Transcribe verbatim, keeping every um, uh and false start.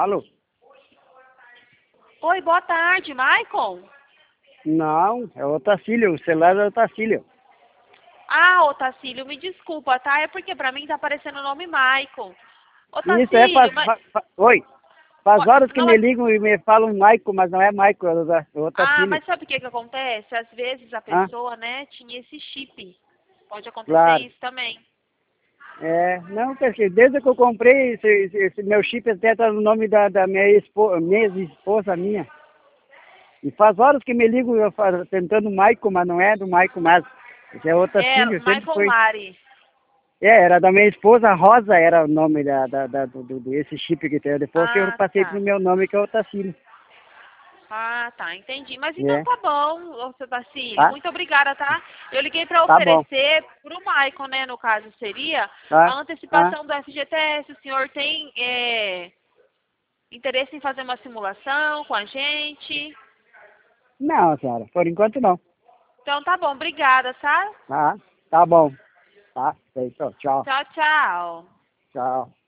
Alô? Oi, boa tarde, Maicon. Não, é o Otacílio, o celular é o Otacílio. Ah, Otacílio, me desculpa, tá? É porque pra mim tá aparecendo o nome Maicon. Isso é, faz, Otacílio, mas... fa, fa, oi, faz po- horas que Não, me mas... ligam e me falam Maico, mas não é Maico, é o é o Ah, Otacílio. mas sabe o que que acontece? Às vezes a Ah, pessoa, né, tinha esse chip. Pode acontecer claro. isso também. É, não, porque desde que eu comprei esse, esse, esse meu chip até tá no nome da, da minha esposa, minha esposa minha. E faz horas que me ligam eu falo, tentando Maico, mas não é do Maico mais. Esse é É, Otacílio, sempre Maicon foi. Lari. É, era da minha esposa, Rosa era o nome da, da, da do, do, desse chip que tem. Depois que eu Ah, passei pro tá. meu nome, que é Otacílio. Ah, tá, entendi. Mas então É, tá bom, ô seu Tacílio. tá? Muito obrigada, tá? Eu liguei para Tá bom. oferecer pro Maicon, né, no caso, seria Tá? a Tá? antecipação do F G T S. O senhor tem é, interesse em fazer uma simulação com a gente? Não, senhora, por enquanto não. Então tá bom, obrigada, tá? Tá? Tá bom. Tá? Feito. Tchau. Tchau, tchau. Tchau.